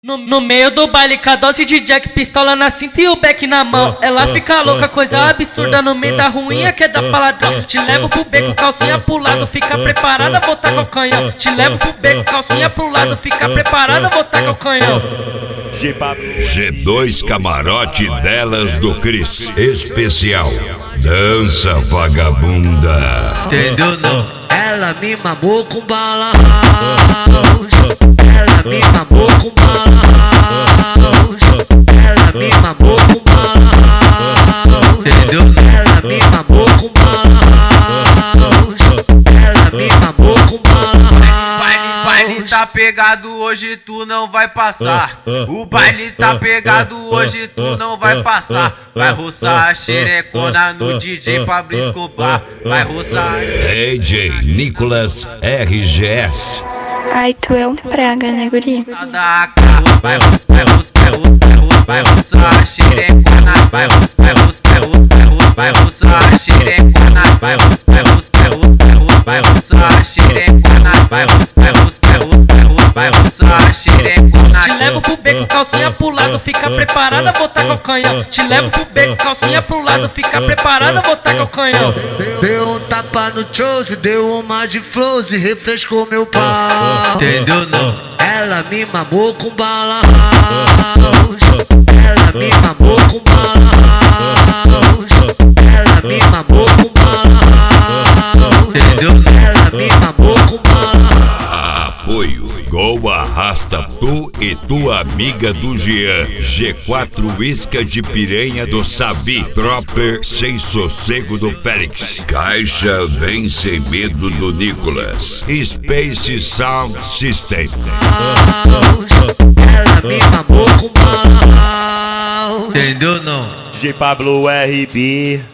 No meio do baile, com a dose de Jack, pistola na cinta e o beck na mão. Ela fica louca, coisa absurda no meio da ruinha que é da paladão. Te levo pro beco, calcinha pro lado, fica preparada, botar com o canhão. Te levo pro beco, calcinha pro lado, fica preparada, botar com o canhão. G2 Camarote delas do Cris. Especial Dança Vagabunda. Entendeu não? Ela me mamou com bala house. Ela me mamou com bala house. Ela me mamou com bala house. Entendeu? Ela me mamou com bala house. Ela me mamou com bala house. Baile tá pegado hoje, tu não vai passar. O baile tá pegado hoje, tu não vai passar. Vai roçar a xerecona no DJ Pablo Escobar. Vai roçar. DJ Nicolas RGS. Ai, tu é um praga, né, guri? Vai roçar a xerecona. Vai roçar a xerecona. Vai roçar a xerecona. Vai roçar a xerecona. Te levo pro beco, calcinha pro lado, fica preparada, botar com o canhão. Te levo pro beco, calcinha pro lado, fica preparada, botar com o canhão. Deu um tapa no chose, deu uma de flows e refrescou meu pau. Entendeu não? Ela me mamou com bala house. Ela me mamou com bala house. Ela me mamou com bala house. Entendeu? Ela me mamou com bala. Apoio Gol Arrasta tu e tua amiga do Jean. G4 Isca de Piranha do Savi. Dropper Sem Sossego do Félix. Caixa Vem Sem Medo do Nicolas. Space Sound System. Ela me mamou com bala house. Entendeu não? DJ Pablo RB.